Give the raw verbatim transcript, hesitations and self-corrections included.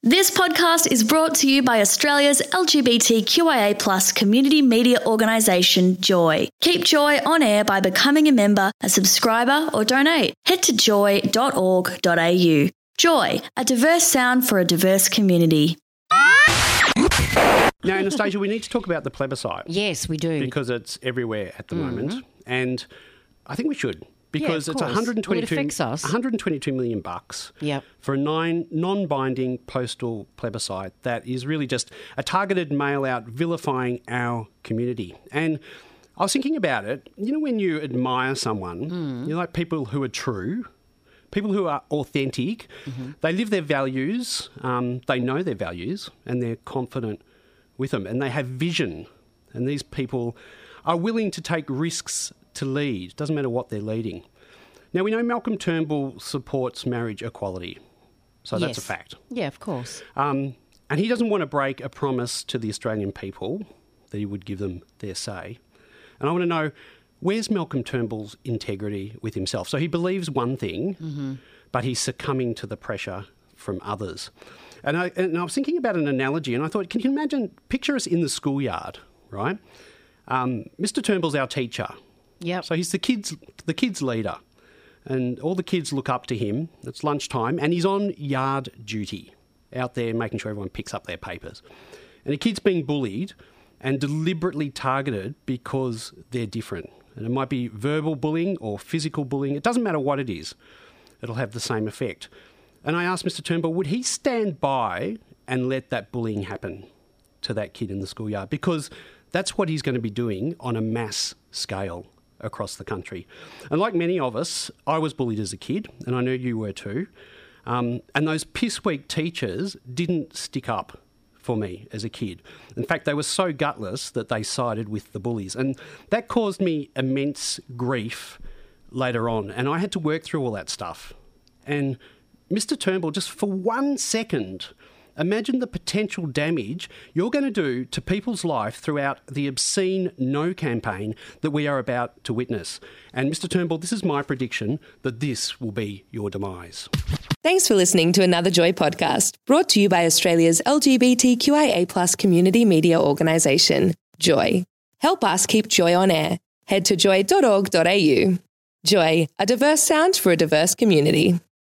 This podcast is brought to you by Australia's L G B T Q I A plus community media organisation, Joy. Keep Joy on air by becoming a member, a subscriber or donate. Head to joy dot org dot a u. Joy, a diverse sound for a diverse community. Now, Anastasia, we need to talk about the plebiscite. Yes, we do. Because it's everywhere at the mm-hmm. moment. And I think we should. Because yeah, it's course. one hundred twenty-two, It affects us. one hundred twenty-two million bucks yep. for a nine, non-binding postal plebiscite that is really just a targeted mail-out vilifying our community. And I was thinking about it. You know, when you admire someone, mm. you like people who are true, people who are authentic, mm-hmm. they live their values, um, they know their values, and they're confident with them, and they have vision. And these people are willing to take risks to lead. Doesn't matter what they're leading. Now, we know Malcolm Turnbull supports marriage equality, so yes. that's a fact. Yeah, of course. Um, and he doesn't want to break a promise to the Australian people that he would give them their say. And I want to know, where's Malcolm Turnbull's integrity with himself? So he believes one thing, mm-hmm. but he's succumbing to the pressure from others. And I, and I was thinking about an analogy, and I thought, can you imagine, picture us in the schoolyard, right? Um, Mister Turnbull's our teacher. Yep. So he's the kids, the kids' leader, and all the kids look up to him. It's lunchtime, and he's on yard duty, out there making sure everyone picks up their papers. And a kid's being bullied and deliberately targeted because they're different. And it might be verbal bullying or physical bullying. It doesn't matter what it is. It'll have the same effect. And I asked Mister Turnbull, would he stand by and let that bullying happen to that kid in the schoolyard? Because that's what he's going to be doing on a mass scale across the country. And like many of us, I was bullied as a kid, and I know you were too. Um, and those piss-weak teachers didn't stick up for me as a kid. In fact, they were so gutless that they sided with the bullies. And that caused me immense grief later on. And I had to work through all that stuff. And Mister Turnbull, just for one second, imagine the potential damage you're going to do to people's life throughout the obscene No campaign that we are about to witness. And Mister Turnbull, this is my prediction that this will be your demise. Thanks for listening to another Joy podcast, brought to you by Australia's L G B T Q I A plus community media organisation, Joy. Help us keep Joy on air. Head to joy dot org dot a u. Joy, a diverse sound for a diverse community.